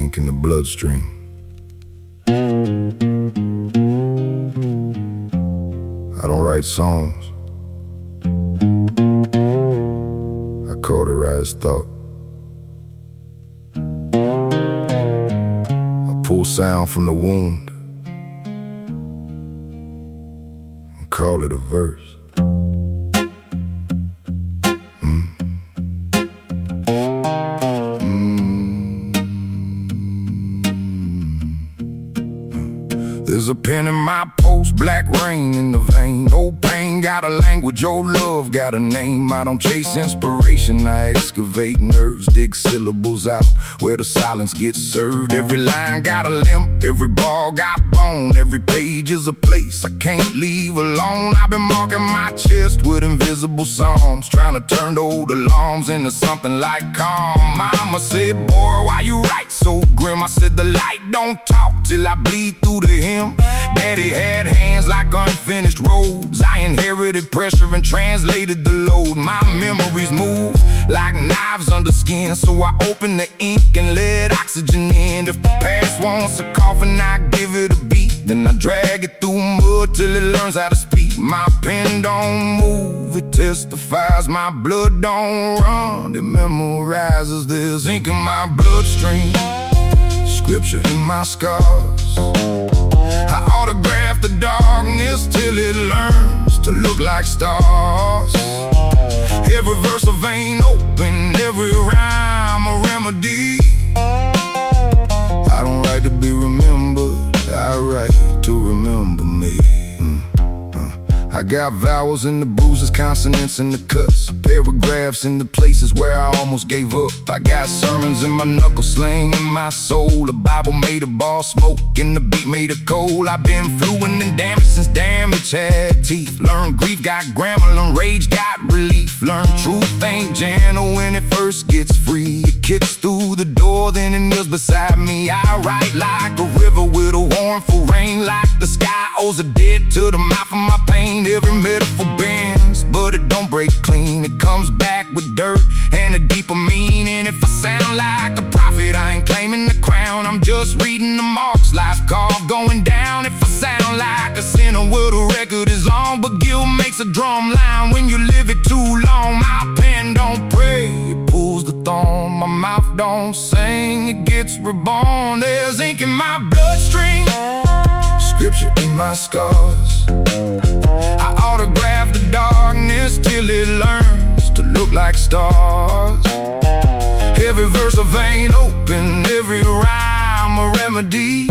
ink in the bloodstream. I don't write songs, I cauterize thought. I pull sound from the wound and call it a verse. There's a pen in my post, black rain in the vein. Old pain got a language, old love got a name. I don't chase inspiration, I excavate nerves, dig syllables out where the silence gets served. Every line got a limp, every bar got bone. Every page is a place I can't leave alone. I've been marking my chest with invisible psalms, trying to turn the old alarms into something like calm. Mama said, boy, why you write so grim? I said, the light don't talk till I bleed through the hymn. Daddy had hands like unfinished roads. I inherited pressure and translated the load. My memories move like knives under skin, so I open the ink and let oxygen in. If the past wants a coffin, I give it a beat. Then I drag it through mud till it learns how to speak. My pen don't move, it testifies. My blood don't run, it memorizes. There's ink in my bloodstream, scripture in my scars. I autograph the darkness till it learns to look like stars. Every verse a vein open, every rhyme a remedy. I don't write to be remembered, I write to remember me. I got vowels in the bruises, consonants in the cuts, paragraphs in the places where I almost gave up. I got sermons in my knuckle, slang in my soul. The Bible made a ball, smoke and the beat made a coal. I've been fluent and damaged since damage had teeth. Learned grief, got grammar, learned rage, got relief. Learned truth ain't gentle when it first gets free. It kicks through the door, then it kneels beside me. I write like a river with a horn for rain, like the sky owes a debt to the mouth of my pain. Every metaphor bends, but it don't break clean. It comes back with dirt and a deeper meaning. If I sound like a prophet, I ain't claiming the crown. I'm just reading the marks, life carved going down. If I sound like a sinner, well, the record is on. But guilt makes a drum line when you live it too long. My pen don't pray, it pulls the thorn. My mouth don't sing, it gets reborn. There's ink in my bloodstream, scripture in my scars. I autograph the darkness till it learns to look like stars. Every verse a vein open, every rhyme a remedy.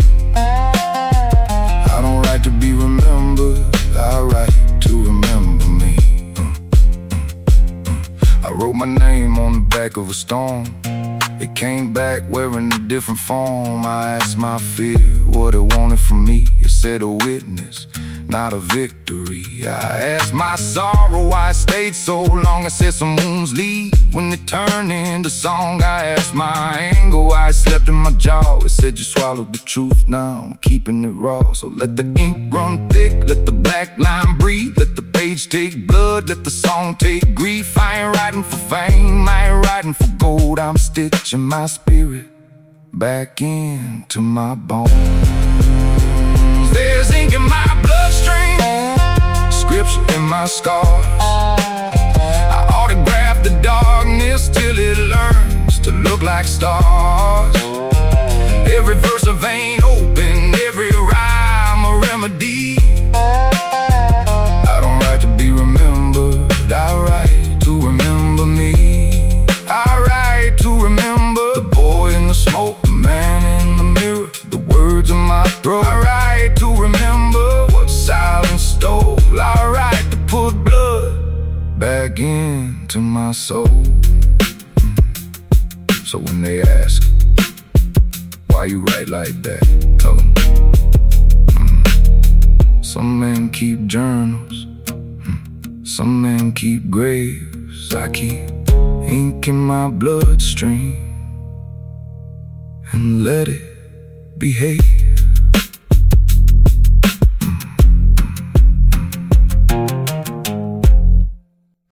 I don't write to be remembered, I write to remember me. I wrote my name on the back of a stone. It came back wearing a different form. I asked my fear what it wanted from me. It said a witness, not a victory. I asked my sorrow why it stayed so long. I said some wounds leave when they turn into song. I asked my anger why it slept in my jaw. It said you swallowed the truth, now I'm keeping it raw. So let the ink run thick, let the black line breathe. Let the page take blood, let the song take grief. I ain't writing for fame, I ain't writing for gold. I'm stitching my spirit back into my bones. There's ink in my bloodstream, scripture in my scars. I autograph the darkness till it learns to look like stars. Every verse a vein open, every rhyme a remedy. I don't write to be remembered, I write to remember me. I write to remember the boy in the smoke, the man in the mirror, the words in my throat. I write to remember what silence stole. I write to put blood back into my soul. So when they ask why you write like that, tell them some men keep journals, some men keep graves. I keep ink in my bloodstream and let it behave.